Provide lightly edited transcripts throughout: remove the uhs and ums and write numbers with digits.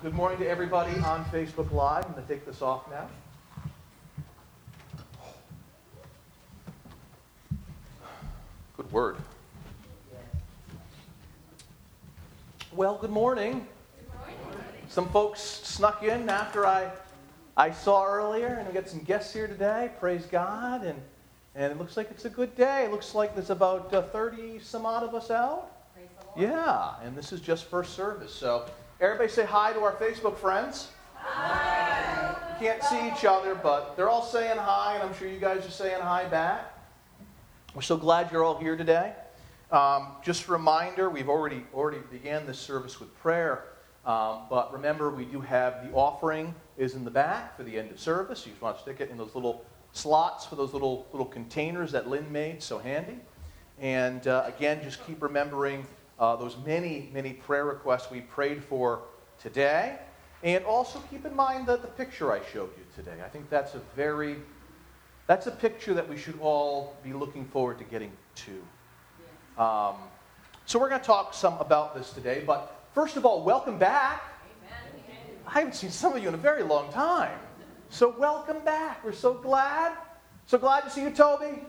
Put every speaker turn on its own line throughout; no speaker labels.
Good morning to everybody on Facebook Live. I'm going to take this off now. Good word. Well, good morning. Good morning. Some folks snuck in after I saw earlier, and we got some guests here today. Praise God. And it looks like it's a good day. It looks like there's about 30 some odd of us out.
Praise the Lord.
Yeah, and this is just first service. So everybody say hi to our Facebook friends.
Hi.
You can't see each other, but they're all saying hi, and I'm sure you guys are saying hi back. We're so glad you're all here today. Just a reminder, we've already began this service with prayer, but remember we do have the offering is in the back for the end of service. You just want to stick it in those little slots for those little containers that Lynn made, so handy. And again, just keep remembering those many prayer requests we prayed for today. And also keep in mind that the picture I showed you today. I think that's a picture that we should all be looking forward to getting to. So we're going to talk some about this today. But first of all, welcome back.
Amen.
I haven't seen some of you in a very long time. So welcome back. We're so glad. So glad to see you, Toby.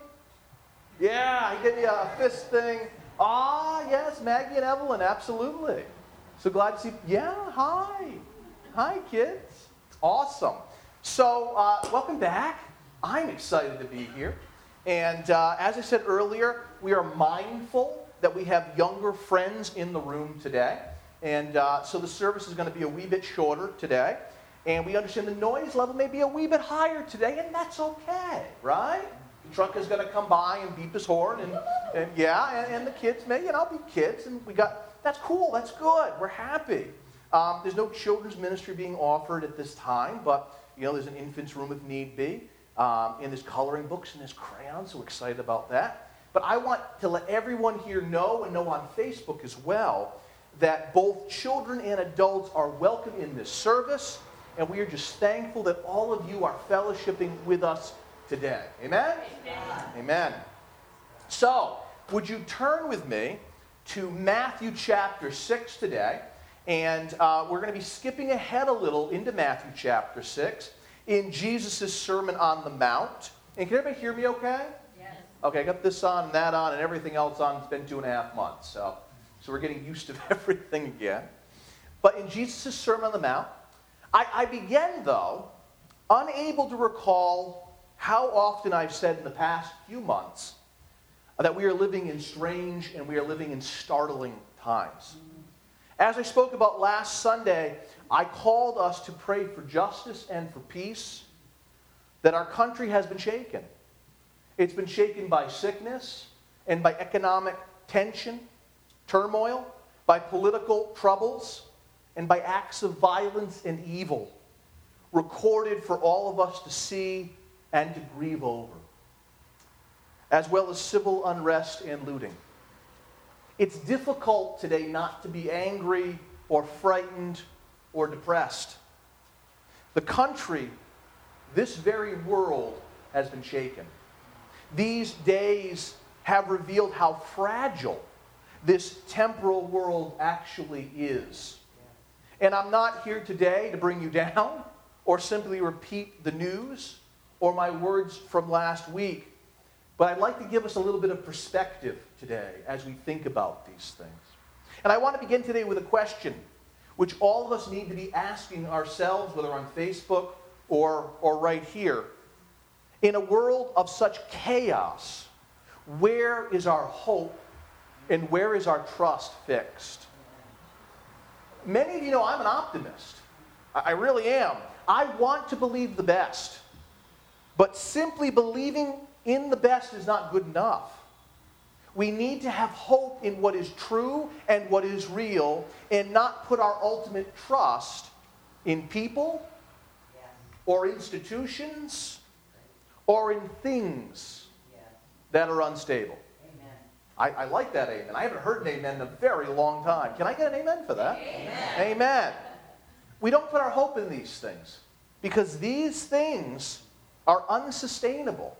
Yeah, he gave me a fist thing. Ah, yes, Maggie and Evelyn, absolutely. So glad to see you. Yeah, hi. Hi, kids. Awesome. So welcome back. I'm excited to be here. And as I said earlier, we are mindful that we have younger friends in the room today. And so the service is going to be a wee bit shorter today. And we understand the noise level may be a wee bit higher today, and that's okay, right? The truck is going to come by and beep his horn, and the kids may, be kids. And that's cool, that's good, we're happy. There's no children's ministry being offered at this time, but, there's an infant's room if need be. And there's coloring books and there's crayons, so excited about that. But I want to let everyone here know, and know on Facebook as well, that both children and adults are welcome in this service, and we are just thankful that all of you are fellowshipping with us today. Amen?
Amen.
Amen. So, would you turn with me to Matthew chapter 6 today, and we're going to be skipping ahead a little into Matthew chapter 6. In Jesus' Sermon on the Mount. And can everybody hear me okay?
Yes.
Okay, I got this on and that on and everything else on. It's been 2.5 months. So we're getting used to everything again. But in Jesus' Sermon on the Mount, I began, though, unable to recall how often I've said in the past few months that we are living in strange and we are living in startling times. As I spoke about last Sunday, I called us to pray for justice and for peace, that our country has been shaken. It's been shaken by sickness and by economic tension, turmoil, by political troubles, and by acts of violence and evil, recorded for all of us to see and to grieve over, as well as civil unrest and looting. It's difficult today not to be angry or frightened or depressed. The country, this very world, has been shaken. These days have revealed how fragile this temporal world actually is. And I'm not here today to bring you down or simply repeat the news or my words from last week, but I'd like to give us a little bit of perspective today as we think about these things. And I want to begin today with a question which all of us need to be asking ourselves, whether on Facebook or right here. In a world of such chaos, where is our hope and where is our trust fixed? Many of you know I'm an optimist. I really am. I want to believe the best. But simply believing in the best is not good enough. We need to have hope in what is true and what is real, and not put our ultimate trust in people or institutions or in things that are unstable. I like that amen. I haven't heard an amen in a very long time. Can I get an amen for that?
Amen.
Amen. We don't put our hope in these things because these things are unsustainable.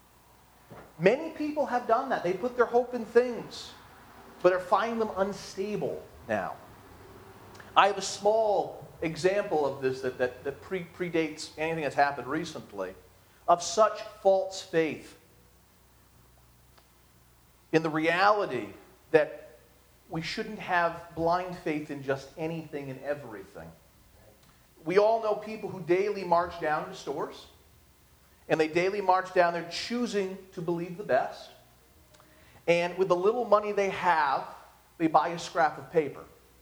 Many people have done that. They put their hope in things, but are finding them unstable now. I have a small example of this that predates anything that's happened recently, of such false faith in the reality that we shouldn't have blind faith in just anything and everything. We all know people who daily march down to stores, and they daily march down there choosing to believe the best. And with the little money they have, they buy a scrap of paper.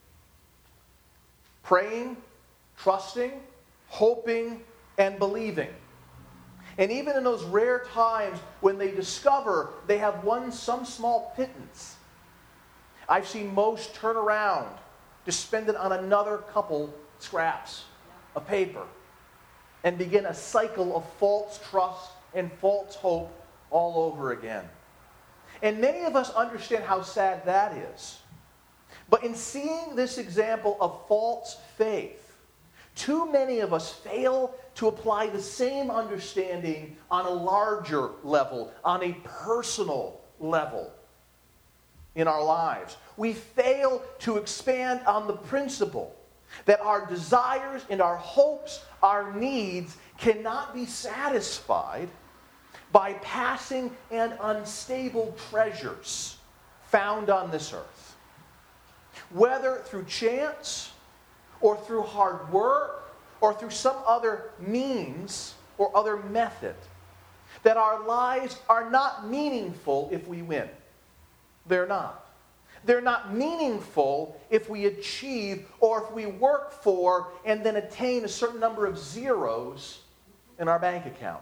Praying, trusting, hoping, and believing. And even in those rare times when they discover they have won some small pittance, I've seen most turn around to spend it on another couple scraps of paper and begin a cycle of false trust and false hope all over again. And many of us understand how sad that is. But in seeing this example of false faith, too many of us fail to apply the same understanding on a larger level, on a personal level in our lives. We fail to expand on the principle that our desires and our hopes, our needs cannot be satisfied by passing and unstable treasures found on this earth. Whether through chance, or through hard work, or through some other means or other method, that our lives are not meaningful if we win. They're not. They're not meaningful if we achieve or if we work for and then attain a certain number of zeros in our bank account.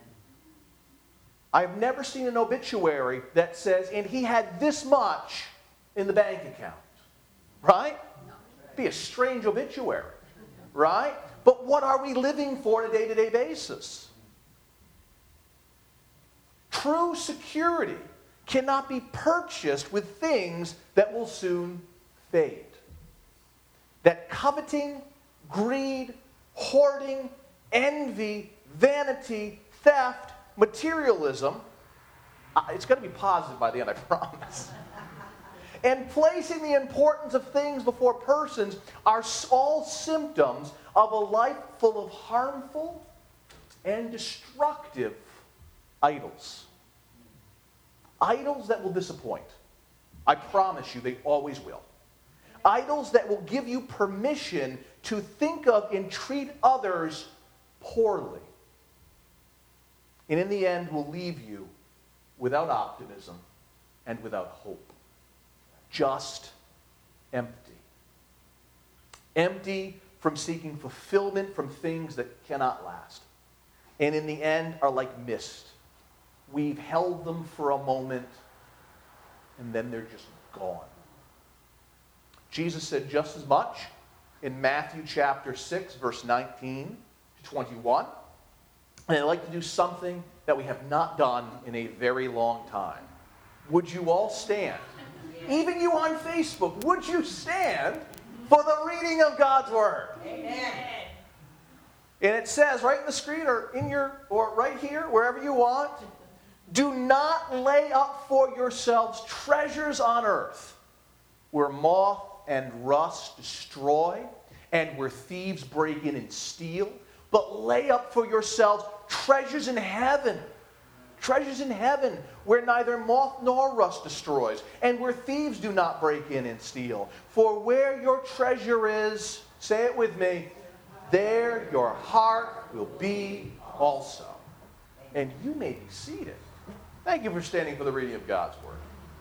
I've never seen an obituary that says, and he had this much in the bank account. Right? Be a strange obituary. Right? But what are we living for on a day-to-day basis? True security cannot be purchased with things that will soon fade. That coveting, greed, hoarding, envy, vanity, theft, materialism, it's going to be positive by the end, I promise. And placing the importance of things before persons are all symptoms of a life full of harmful and destructive idols. Idols that will disappoint. I promise you, they always will. Idols that will give you permission to think of and treat others poorly. And in the end, will leave you without optimism and without hope. Just empty. Empty from seeking fulfillment from things that cannot last. And in the end are like mist. We've held them for a moment, and then they're just gone. Jesus said just as much in Matthew chapter 6, verse 19 to 21. And I'd like to do something that we have not done in a very long time. Would you all stand? Even you on Facebook, would you stand for the reading of God's Word?
Amen.
And it says right in the screen or right here, wherever you want, do not lay up for yourselves treasures on earth where moth and rust destroy and where thieves break in and steal, but lay up for yourselves treasures in heaven. Treasures in heaven where neither moth nor rust destroys and where thieves do not break in and steal. For where your treasure is, say it with me, there your heart will be also. And you may be seated. Thank you for standing for the reading of God's Word.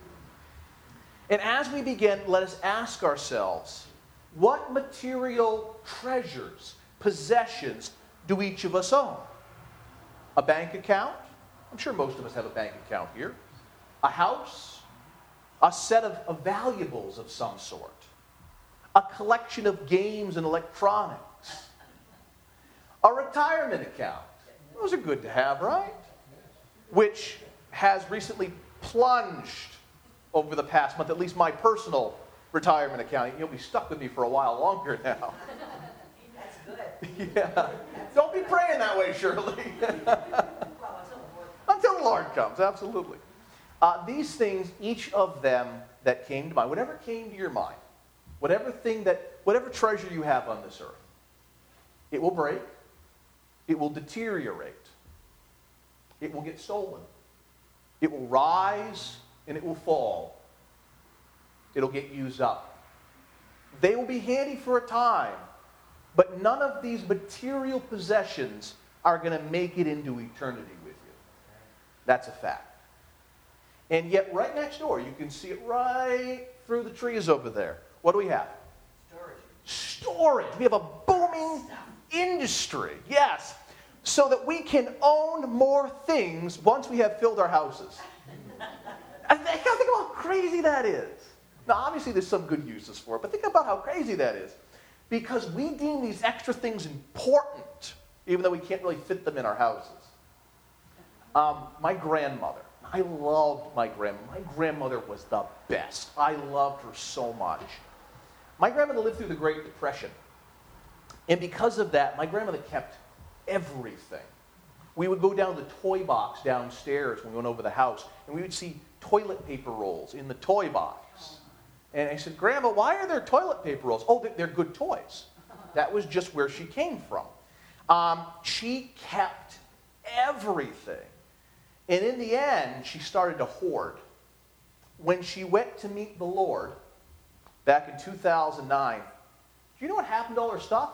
And as we begin, let us ask ourselves, what material treasures, possessions do each of us own? A bank account? I'm sure most of us have a bank account here. A house? A set of valuables of some sort? A collection of games and electronics? A retirement account? Those are good to have, right? Which has recently plunged over the past month, at least my personal retirement account. You'll be stuck with me for a while longer now.
That's good.
Yeah. Don't be praying that way, Shirley. Until the Lord comes, absolutely. These things, each of them that came to mind, whatever came to your mind, whatever treasure you have on this earth, It will break. It will deteriorate. It will get stolen. It will rise and it will fall. It'll get used up. They will be handy for a time, but none of these material possessions are going to make it into eternity with you. That's a fact. And yet, right next door, you can see it right through the trees over there. What do we have? Storage. We have a booming industry. Yes. So that we can own more things once we have filled our houses. I think about how crazy that is. Now, obviously, there's some good uses for it, but think about how crazy that is. Because we deem these extra things important, even though we can't really fit them in our houses. My grandmother. I loved my grandmother. My grandmother was the best. I loved her so much. My grandmother lived through the Great Depression. And because of that, my grandmother kept everything. We would go down to the toy box downstairs when we went over the house, and we would see toilet paper rolls in the toy box. And I said, Grandma, why are there toilet paper rolls? Oh, they're good toys. That was just where she came from. She kept everything. And in the end, she started to hoard. When she went to meet the Lord back in 2009, do you know what happened to all her stuff?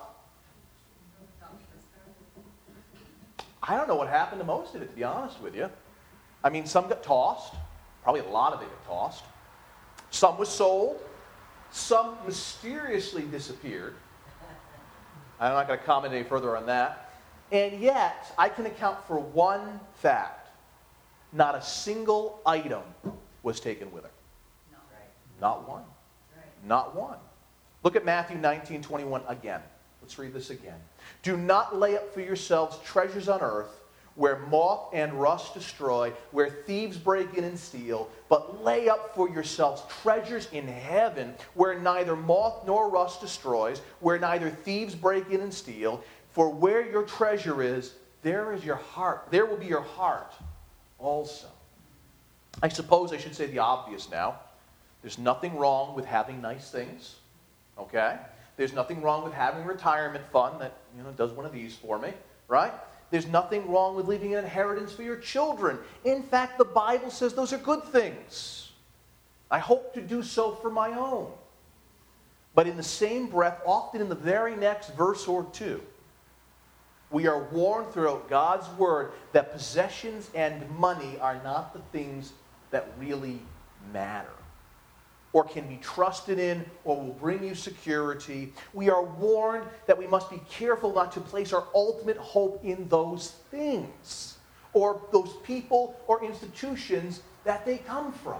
I don't know what happened to most of it, to be honest with you. I mean, some got tossed. Probably a lot of it got tossed. Some was sold. Some mysteriously disappeared. I'm not going to comment any further on that. And yet, I can account for one fact. Not a single item was taken with her. Not one. Not one. Look at Matthew 19:21 again. Let's read this again. Do not lay up for yourselves treasures on earth, where moth and rust destroy, where thieves break in and steal, but lay up for yourselves treasures in heaven, where neither moth nor rust destroys, where neither thieves break in and steal. For where your treasure is, there is your heart. There will be your heart also. I suppose I should say the obvious now. There's nothing wrong with having nice things. Okay? There's nothing wrong with having a retirement fund that, does one of these for me, right? There's nothing wrong with leaving an inheritance for your children. In fact, the Bible says those are good things. I hope to do so for my own. But in the same breath, often in the very next verse or two, we are warned throughout God's Word that possessions and money are not the things that really matter, or can be trusted in, or will bring you security. We are warned that we must be careful not to place our ultimate hope in those things, or those people or institutions that they come from.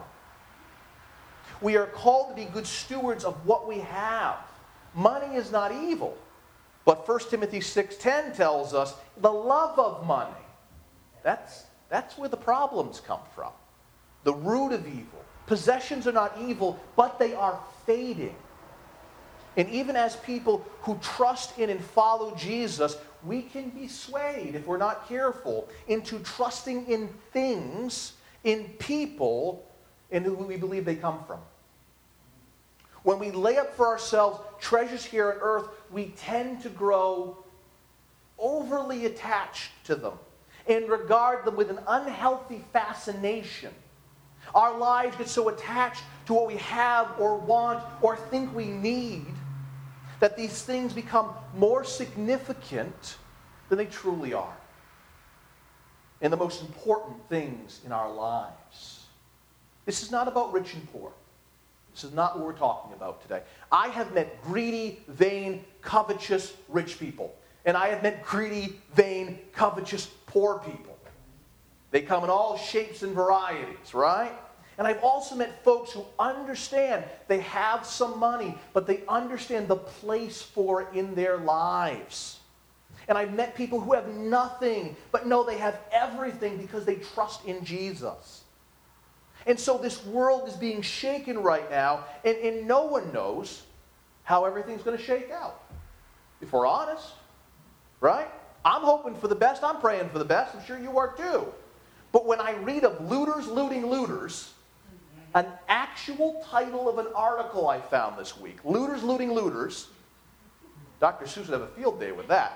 We are called to be good stewards of what we have. Money is not evil, but 1 Timothy 6:10 tells us the love of money. That's where the problems come from. The root of evil. Possessions are not evil, but they are fading. And even as people who trust in and follow Jesus, we can be swayed, if we're not careful, into trusting in things, in people, and who we believe they come from. When we lay up for ourselves treasures here on earth, we tend to grow overly attached to them and regard them with an unhealthy fascination. Our lives get so attached to what we have or want or think we need that these things become more significant than they truly are, and the most important things in our lives. This is not about rich and poor. This is not what we're talking about today. I have met greedy, vain, covetous rich people. And I have met greedy, vain, covetous poor people. They come in all shapes and varieties, right? And I've also met folks who understand they have some money, but they understand the place for it in their lives. And I've met people who have nothing, but know they have everything because they trust in Jesus. And so this world is being shaken right now, and no one knows how everything's going to shake out. If we're honest, right? I'm hoping for the best. I'm praying for the best. I'm sure you are too. But when I read of looters looting looters, an actual title of an article I found this week, Looters Looting Looters, Dr. Seuss would have a field day with that.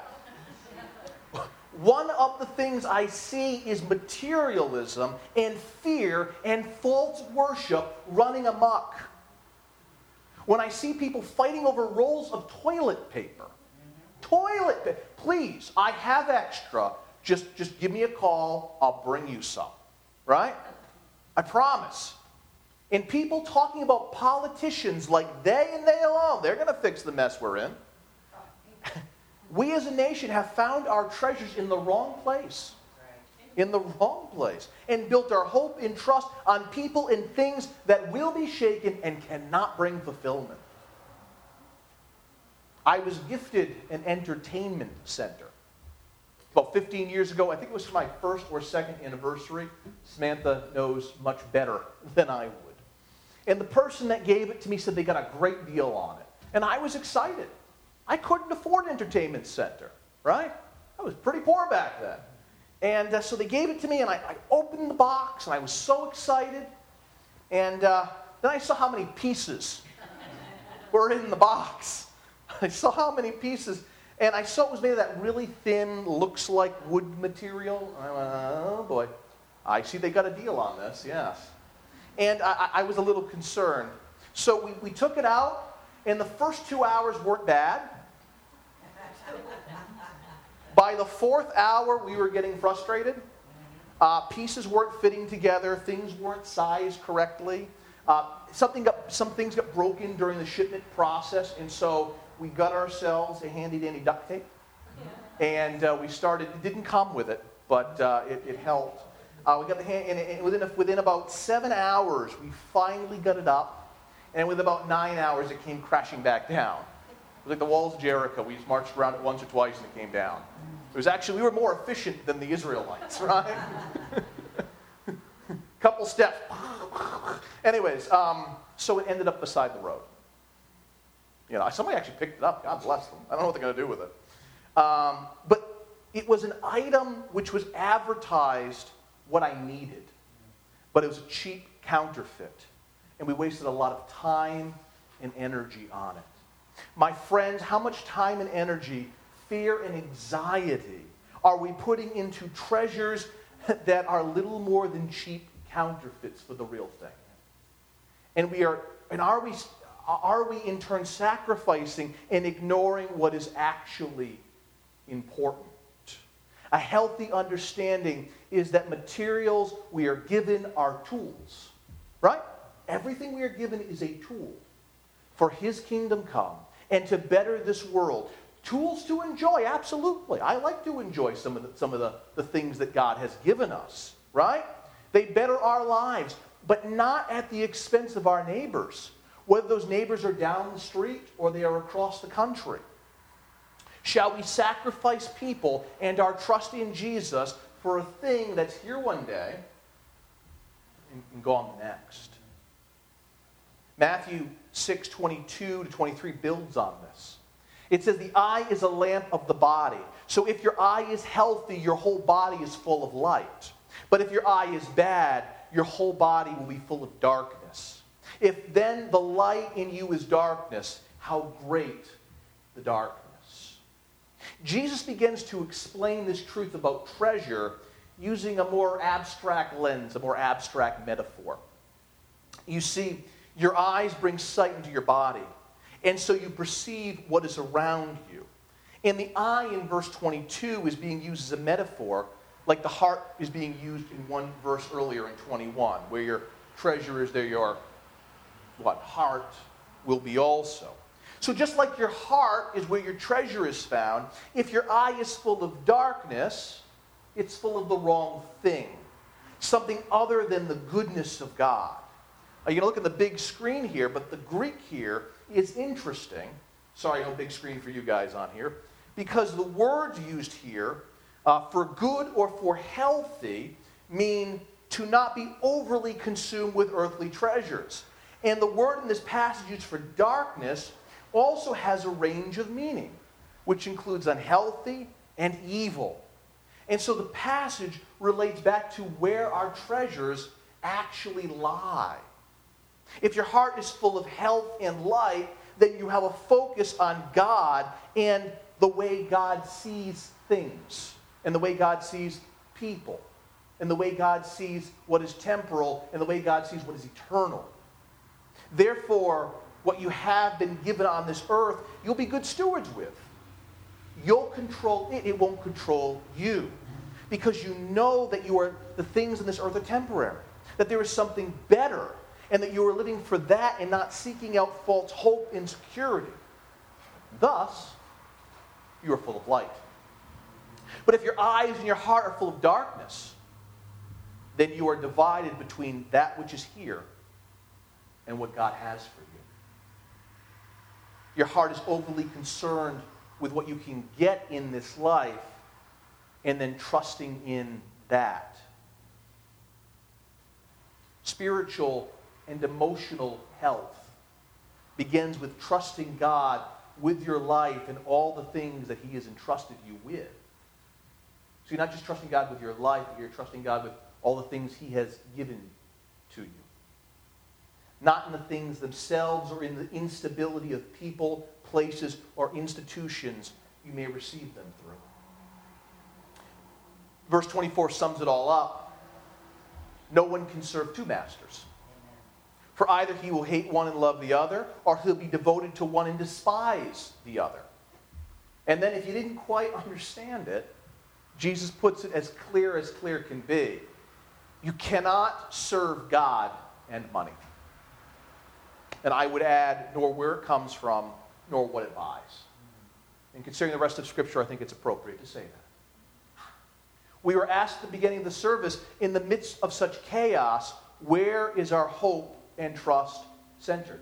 One of the things I see is materialism and fear and false worship running amok. When I see people fighting over rolls of toilet paper. Toilet paper. Please, I have extra. Just give me a call. I'll bring you some. Right? I promise. And people talking about politicians like they and they alone, they're going to fix the mess we're in. We as a nation have found our treasures in the wrong place. In the wrong place. And built our hope and trust on people and things that will be shaken and cannot bring fulfillment. I was gifted an entertainment center. About 15 years ago, I think it was for my first or second anniversary. Samantha knows much better than I would. And the person that gave it to me said they got a great deal on it. And I was excited. I couldn't afford an entertainment center, right? I was pretty poor back then. And so they gave it to me, and I opened the box, and I was so excited. And then I saw how many pieces were in the box. I saw how many pieces, and I saw it was made of that really thin, looks like wood material. And I went, oh boy, I see they got a deal on this, yes. And I was a little concerned. So we took it out, and the first 2 hours weren't bad. By the 4th hour, we were getting frustrated. Pieces weren't fitting together. Things weren't sized correctly. Some things got broken during the shipment process, and so we got ourselves a handy-dandy duct tape. And we started. It didn't come with it, but it helped. We got the and within about 7 hours, we finally got it up. And within about 9 hours, it came crashing back down. It was like the walls of Jericho. We just marched around it once or twice, and it came down. It was actually, we were more efficient than the Israelites, right? Couple steps. Anyways, so it ended up beside the road. You know, somebody actually picked it up. God bless them. I don't know what they're going to do with it. But it was an item which was advertised what I needed. But it was a cheap counterfeit. And we wasted a lot of time and energy on it. My friends, how much time and energy, fear and anxiety are we putting into treasures that are little more than cheap counterfeits for the real thing? And are we in turn sacrificing and ignoring what is actually important? A healthy understanding is that materials we are given are tools, right? Everything we are given is a tool for His kingdom come and to better this world. Tools to enjoy, absolutely. I like to enjoy some of the things that God has given us, right? They better our lives, but not at the expense of our neighbors, whether those neighbors are down the street or they are across the country. Shall we sacrifice people and our trust in Jesus for a thing that's here one day and gone the next? Matthew 6:22-23 builds on this. It says, the eye is a lamp of the body. So if your eye is healthy, your whole body is full of light. But if your eye is bad, your whole body will be full of darkness. If then the light in you is darkness, how great the darkness. Jesus begins to explain this truth about treasure using a more abstract lens, a more abstract metaphor. You see, your eyes bring sight into your body, and so you perceive what is around you. And the eye in verse 22 is being used as a metaphor, like the heart is being used in one verse earlier in 21, where your treasure is there, your heart will be also. So just like your heart is where your treasure is found, if your eye is full of darkness, it's full of the wrong thing, something other than the goodness of God. You're going to look at the big screen here, but the Greek here is interesting. Sorry, no big screen for you guys on here. Because the words used here for good or for healthy mean to not be overly consumed with earthly treasures. And the word in this passage used for darkness also has a range of meaning, which includes unhealthy and evil. And so the passage relates back to where our treasures actually lie. If your heart is full of health and light, then you have a focus on God and the way God sees things, and the way God sees people, and the way God sees what is temporal, and the way God sees what is eternal. Therefore, what you have been given on this earth, you'll be good stewards with. You'll control it. It won't control you. Because you know that the things in this earth are temporary. That there is something better. And that you are living for that and not seeking out false hope and security. Thus, you are full of light. But if your eyes and your heart are full of darkness, then you are divided between that which is here and what God has for you. Your heart is overly concerned with what you can get in this life and then trusting in that. Spiritual and emotional health begins with trusting God with your life and all the things that He has entrusted you with. So you're not just trusting God with your life, but you're trusting God with all the things He has given to you. Not in the things themselves or in the instability of people, places, or institutions you may receive them through. Verse 24 sums it all up. No one can serve two masters. For either he will hate one and love the other, or he'll be devoted to one and despise the other. And then if you didn't quite understand it, Jesus puts it as clear can be. You cannot serve God and money. And I would add, nor where it comes from, nor what it buys. And considering the rest of Scripture, I think it's appropriate to say that. We were asked at the beginning of the service, in the midst of such chaos, where is our hope and trust centered?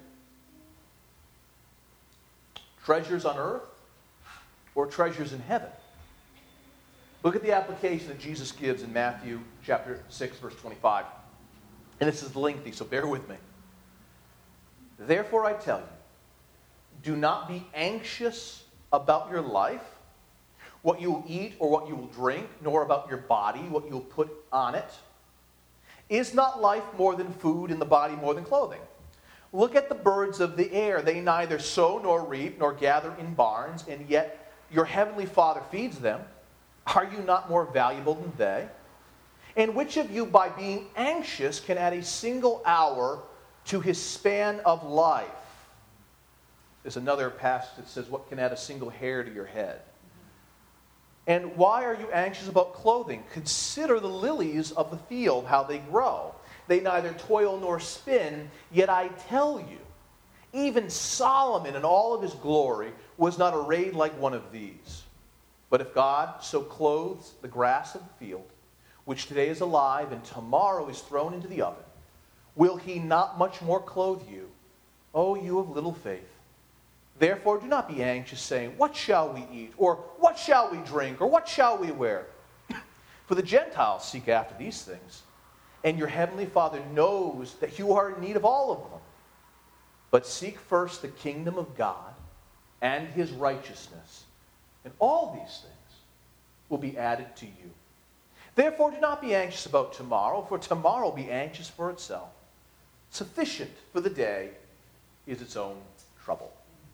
Treasures on earth or treasures in heaven? Look at the application that Jesus gives in Matthew chapter 6, verse 25. And this is lengthy, so bear with me. Therefore I tell you, do not be anxious about your life, what you will eat or what you will drink, nor about your body, what you will put on it. Is not life more than food, and the body more than clothing? Look at the birds of the air. They neither sow nor reap nor gather in barns, and yet your heavenly Father feeds them. Are you not more valuable than they? And which of you, by being anxious, can add a single hour to his span of life? There's another passage that says, what can add a single hair to your head? And why are you anxious about clothing? Consider the lilies of the field, how they grow. They neither toil nor spin, yet I tell you, even Solomon in all of his glory was not arrayed like one of these. But if God so clothes the grass of the field, which today is alive and tomorrow is thrown into the oven, will he not much more clothe you, O you of little faith? Therefore do not be anxious, saying, what shall we eat? Or what shall we drink? Or what shall we wear? For the Gentiles seek after these things, and your heavenly Father knows that you are in need of all of them. But seek first the kingdom of God and his righteousness, and all these things will be added to you. Therefore do not be anxious about tomorrow, for tomorrow will be anxious for itself. Sufficient for the day is its own trouble.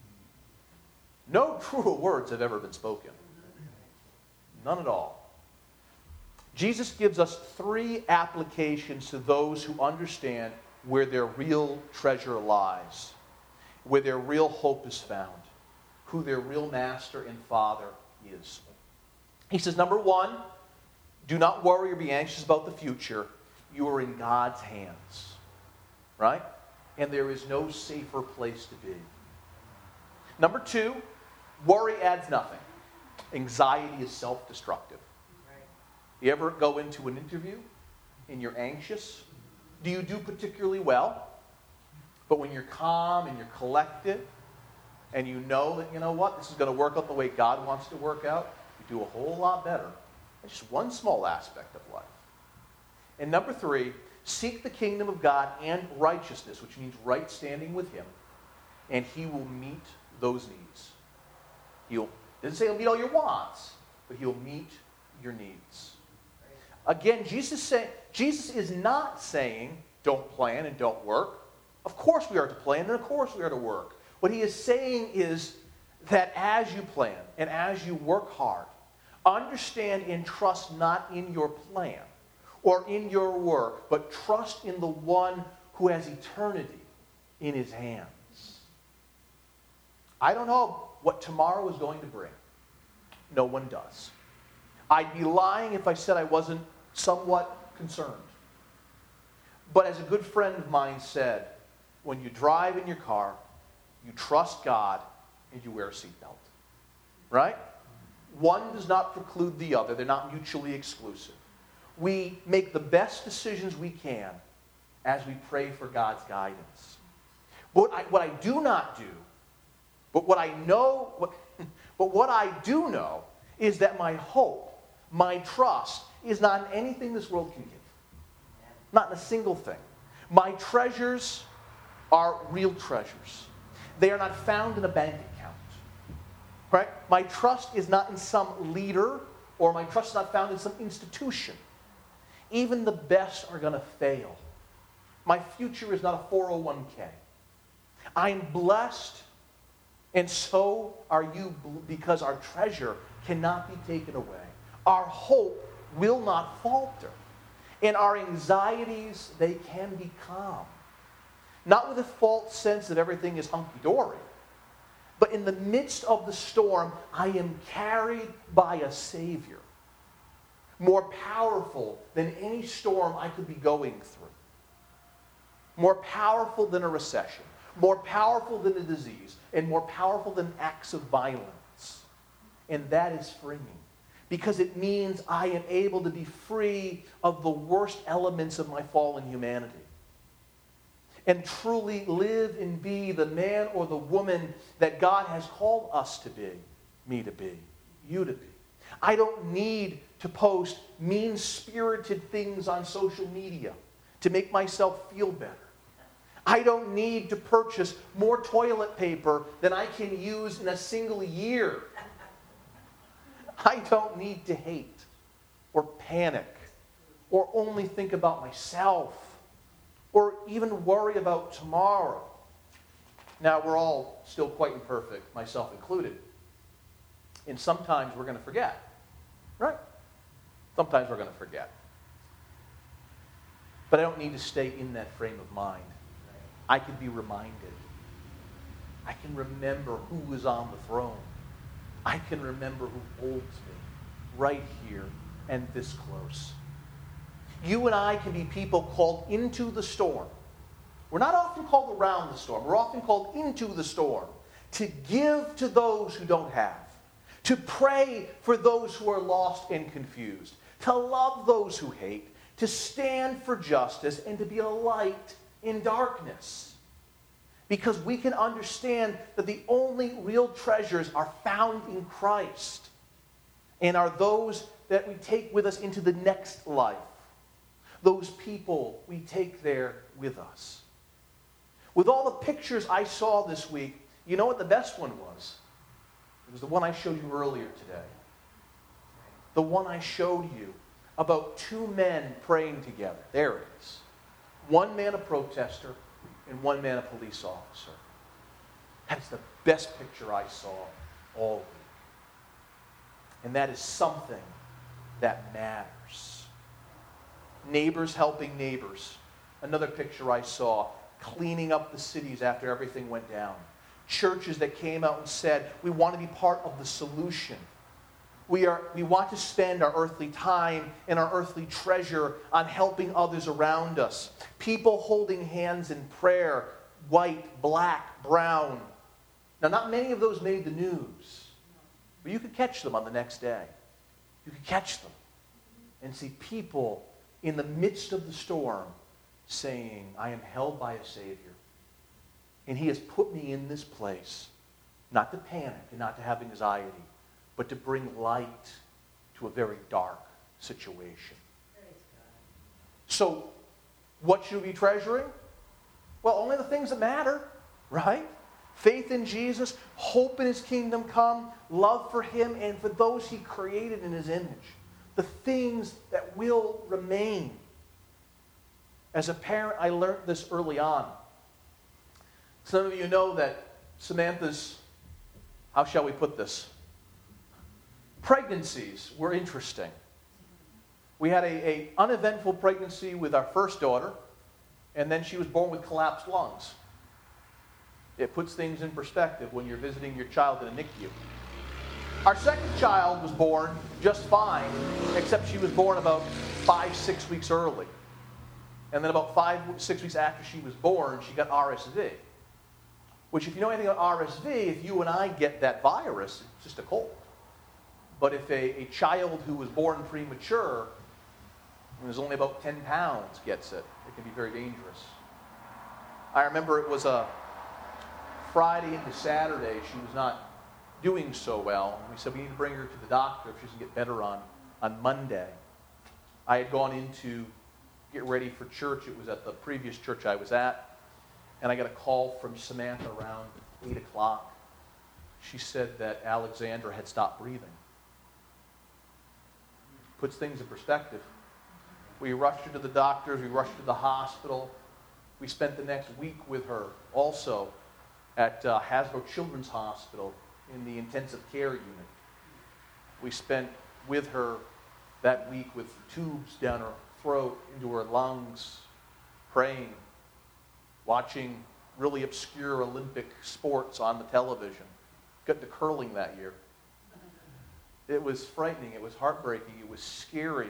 No cruel words have ever been spoken. None at all. Jesus gives us 3 applications to those who understand where their real treasure lies, where their real hope is found, who their real master and father is. He says, number 1, do not worry or be anxious about the future. You are in God's hands. Right? And there is no safer place to be. Number 2, worry adds nothing. Anxiety is self-destructive. You ever go into an interview and you're anxious? Do you do particularly well? But when you're calm and you're collected and you know that, you know what, this is going to work out the way God wants to work out, you do a whole lot better. That's just one small aspect of life. And number 3, seek the kingdom of God and righteousness, which means right standing with him, and he will meet those needs. Doesn't say he'll meet all your wants, but he'll meet your needs. Again, Jesus is not saying don't plan and don't work. Of course we are to plan, and of course we are to work. What he is saying is that as you plan and as you work hard, understand and trust not in your plan or in your work, but trust in the one who has eternity in his hands. I don't know what tomorrow is going to bring. No one does. I'd be lying if I said I wasn't somewhat concerned. But as a good friend of mine said, when you drive in your car, you trust God and you wear a seatbelt. Right? One does not preclude the other. They're not mutually exclusive. We make the best decisions we can as we pray for God's guidance. What I do not do, but what I do know is that my hope, my trust, is not in anything this world can give. Not in a single thing. My treasures are real treasures. They are not found in a bank account. Right? My trust is not in some leader, or my trust is not found in some institution. Even the best are going to fail. My future is not a 401k. I'm blessed, and so are you, because our treasure cannot be taken away. Our hope will not falter. And our anxieties, they can be calm. Not with a false sense that everything is hunky-dory, but in the midst of the storm, I am carried by a Savior, more powerful than any storm I could be going through, more powerful than a recession, more powerful than a disease, and more powerful than acts of violence. And that is freeing, because it means I am able to be free of the worst elements of my fallen humanity and truly live and be the man or the woman that God has called us to be, me to be, you to be. I don't need to post mean-spirited things on social media to make myself feel better. I don't need to purchase more toilet paper than I can use in a single year. I don't need to hate or panic or only think about myself or even worry about tomorrow. Now, we're all still quite imperfect, myself included. And sometimes we're going to forget. Right? Sometimes we're going to forget. But I don't need to stay in that frame of mind. I can be reminded. I can remember who is on the throne. I can remember who holds me right here and this close. You and I can be people called into the storm. We're not often called around the storm. We're often called into the storm to give to those who don't have, to pray for those who are lost and confused, to love those who hate, to stand for justice, and to be a light in darkness. Because we can understand that the only real treasures are found in Christ and are those that we take with us into the next life. Those people we take there with us. With all the pictures I saw this week, you know what the best one was? It was the one I showed you earlier today. The one I showed you about two men praying together. There it is. One man a protester and one man a police officer. That's the best picture I saw all week. And that is something that matters. Neighbors helping neighbors. Another picture I saw, cleaning up the cities after everything went down. Churches that came out and said, we want to be part of the solution. We want to spend our earthly time and our earthly treasure on helping others around us. People holding hands in prayer, white, black, brown. Now, not many of those made the news, but you could catch them on the next day. You could catch them and see people in the midst of the storm saying, I am held by a Savior. And He has put me in this place, not to panic and not to have anxiety, but to bring light to a very dark situation. So, what should we be treasuring? Well, only the things that matter, right? Faith in Jesus, hope in His kingdom come, love for Him and for those He created in His image. The things that will remain. As a parent, I learned this early on. Some of you know that Samantha's, how shall we put this? Pregnancies were interesting. We had a uneventful pregnancy with our first daughter, and then she was born with collapsed lungs. It puts things in perspective when you're visiting your child in a NICU. Our second child was born just fine, except she was born about 5-6 weeks early. And then about 5-6 weeks after she was born, she got RSV. Which, if you know anything about RSV, if you and I get that virus, it's just a cold. But if a child who was born premature, and is only about 10 pounds, gets it, it can be very dangerous. I remember it was a Friday into Saturday. She was not doing so well. We said we need to bring her to the doctor if she doesn't get better on Monday. I had gone in to get ready for church. It was at the previous church I was at. And I got a call from Samantha around 8 o'clock. She said that Alexandra had stopped breathing. Puts things in perspective. We rushed her to the doctors. We rushed her to the hospital. We spent the next week with her also at Hasbro Children's Hospital in the intensive care unit. We spent with her that week with tubes down her throat, into her lungs, praying, watching really obscure Olympic sports on the television. Got to curling that year. It was frightening. It was heartbreaking. It was scary.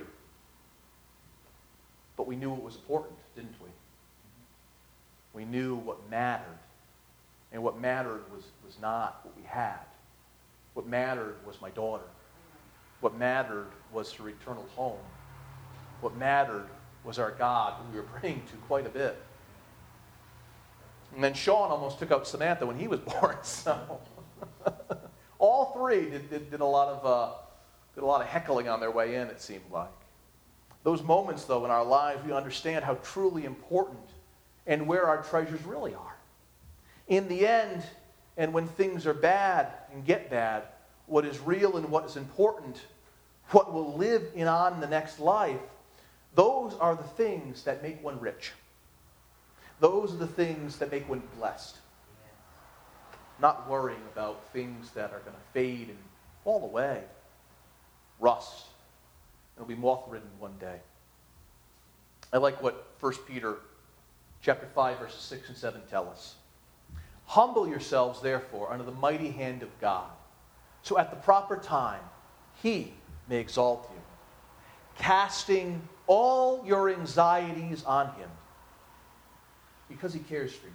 But we knew it was important, didn't we? We knew what mattered. And what mattered was not what we had. What mattered was my daughter. What mattered was her eternal home. What mattered was our God, who we were praying to quite a bit. And then Sean almost took out Samantha when he was born. So all three did a lot of heckling on their way in, it seemed like. Those moments, though, in our lives, we understand how truly important and where our treasures really are. In the end, and when things are bad and get bad, what is real and what is important, what will live on in the next life, those are the things that make one rich. Those are the things that make one blessed. Not worrying about things that are going to fade and fall away, rust. It'll be moth-ridden one day. I like what 1 Peter chapter 5, verses 6 and 7 tell us. Humble yourselves, therefore, under the mighty hand of God, so at the proper time he may exalt you, casting all your anxieties on him, because he cares for you.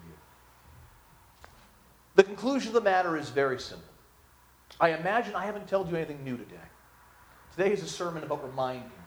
The conclusion of the matter is very simple. I imagine I haven't told you anything new today. Today is a sermon about reminding you.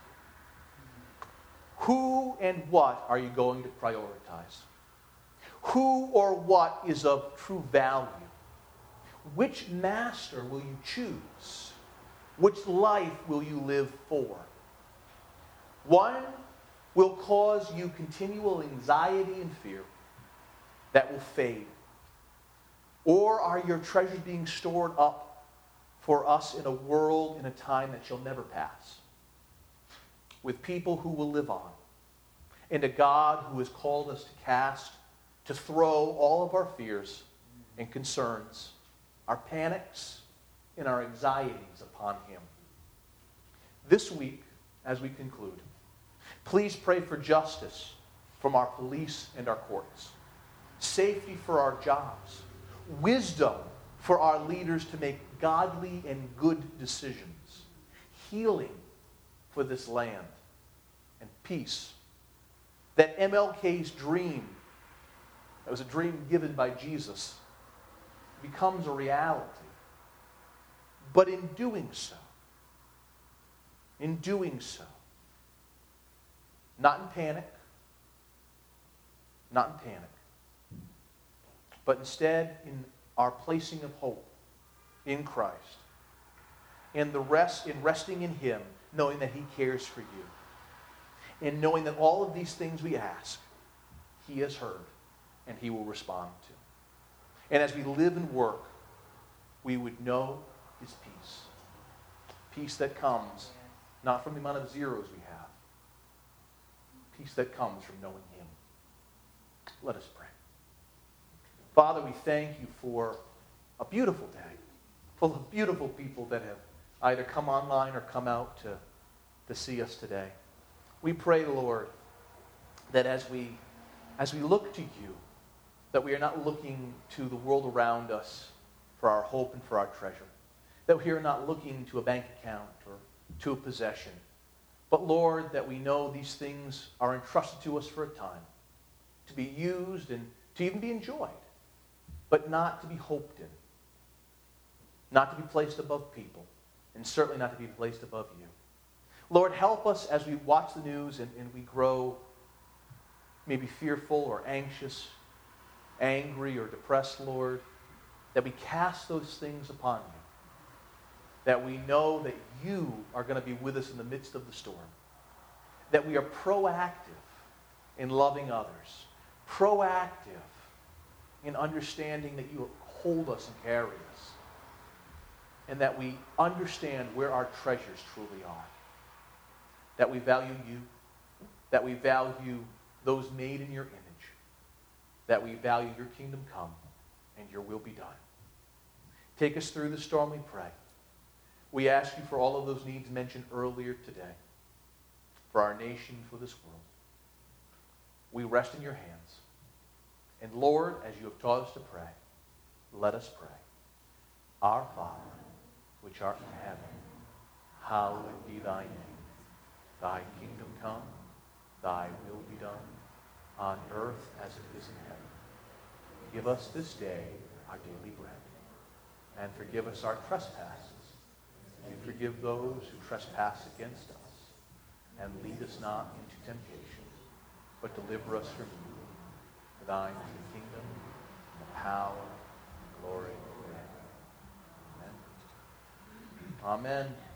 Who and what are you going to prioritize? Who or what is of true value? Which master will you choose? Which life will you live for? One will cause you continual anxiety and fear that will fade. Or are your treasures being stored up for us in a world, in a time that shall never pass, with people who will live on, and a God who has called us to throw all of our fears and concerns, our panics and our anxieties upon him. This week, as we conclude, please pray for justice from our police and our courts, safety for our jobs, wisdom for our leaders to make godly and good decisions, healing for this land, and peace. That MLK's dream, that was a dream given by Jesus, becomes a reality. But in doing so, not in panic, but instead in our placing of hope in Christ, and in resting in him, knowing that he cares for you, and knowing that all of these things we ask, he has heard, and he will respond to. And as we live and work, we would know his peace. Peace that comes not from the amount of zeros we have. Peace that comes from knowing him. Let us pray. Father, we thank you for a beautiful day full of beautiful people that have either come online or come out to see us today. We pray, Lord, that as we look to you, that we are not looking to the world around us for our hope and for our treasure. That we are not looking to a bank account or to a possession. But Lord, that we know these things are entrusted to us for a time, to be used and to even be enjoyed, but not to be hoped in, not to be placed above people, and certainly not to be placed above you. Lord, help us as we watch the news and we grow maybe fearful or anxious, angry or depressed, Lord, that we cast those things upon you. That we know that you are going to be with us in the midst of the storm. That we are proactive in loving others. Proactive in understanding that you hold us and carry us. And that we understand where our treasures truly are. That we value you. That we value those made in your image. That we value your kingdom come and your will be done. Take us through the storm, we pray. We ask you for all of those needs mentioned earlier today. For our nation, for this world. We rest in your hands. And Lord, as you have taught us to pray, let us pray. Our Father, which art in heaven, hallowed be thy name. Thy kingdom come, thy will be done, on earth as it is in heaven. Give us this day our daily bread, and forgive us our trespasses. We forgive those who trespass against us, and lead us not into temptation, but deliver us from evil. For thine is the kingdom, and the power, and the glory forever. Amen. Amen.